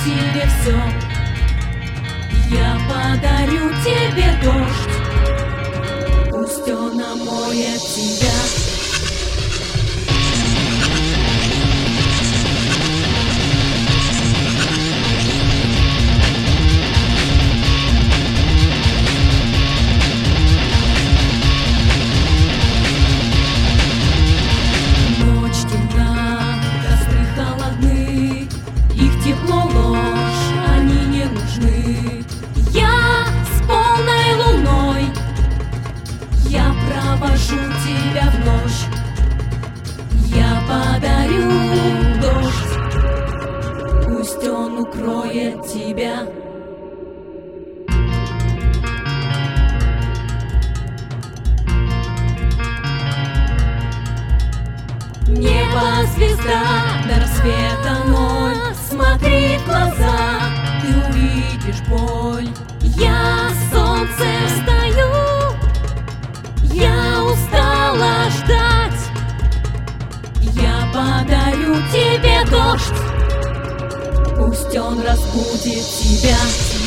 тебе все. Я подарю тебе дождь, пусть он омоет тебя. Тепло, ложь, они не нужны. Я с полной луной, я провожу тебя в ночь. Я подарю дождь, пусть он укроет тебя. Небо, звезда, до рассвета ноль. Смотри в глаза, ты увидишь боль. Я солнцем встаю, я устала ждать. Я подарю тебе дождь, пусть он разбудит тебя.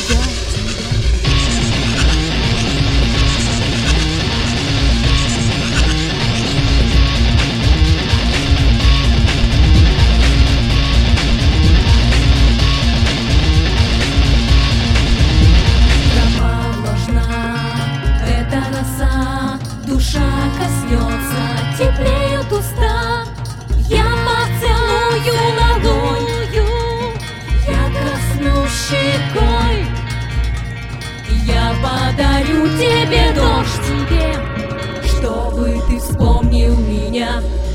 Душа коснется, теплеют уста. Я поцелую ладонью, я коснусь щекой. Я подарю тебе дождь, чтобы ты вспомнил меня.